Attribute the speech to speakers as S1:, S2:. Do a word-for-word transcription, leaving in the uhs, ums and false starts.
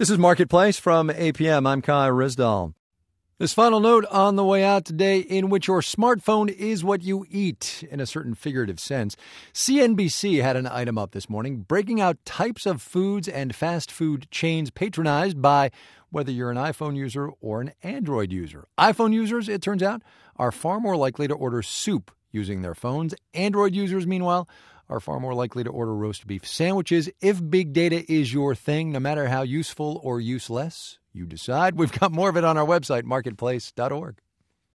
S1: This is Marketplace from A P M. I'm Kai Rizdal. This final note on the way out today, in which your smartphone is what you eat in a certain figurative sense. C N B C had an item up this morning breaking out types of foods and fast food chains patronized by whether you're an iPhone user or an Android user. iPhone users, it turns out, are far more likely to order soup using their phones. Android users, meanwhile, are far more likely to order roast beef sandwiches. If big data is your thing, no matter how useful or useless, you decide. We've got more of it on our website, marketplace dot org.